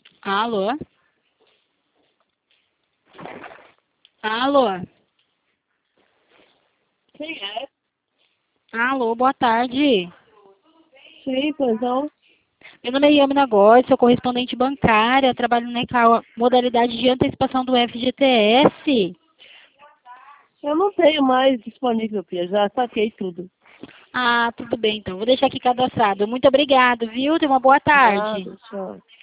Alô? Alô? Quem é? Alô, boa tarde. Sim, pois não. Meu nome é Yamina Góes, sou correspondente bancária, trabalho na modalidade de antecipação do FGTS. Eu não tenho mais disponível, Pia. Já saquei tudo. Ah, tudo bem então, vou deixar aqui cadastrado. Muito obrigado, viu? Tenha uma boa tarde. Nada, tchau.